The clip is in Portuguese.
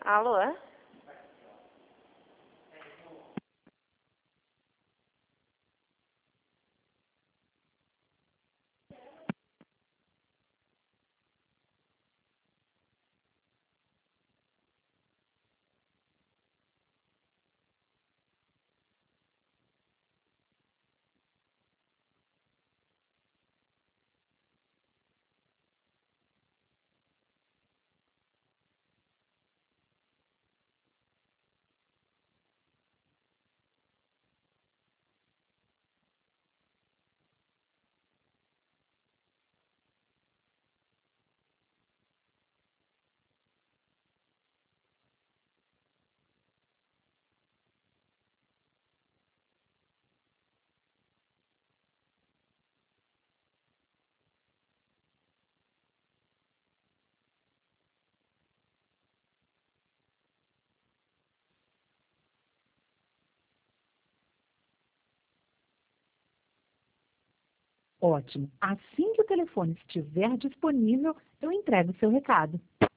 Alô? Ótimo. Assim que o telefone estiver disponível, eu entrego o seu recado.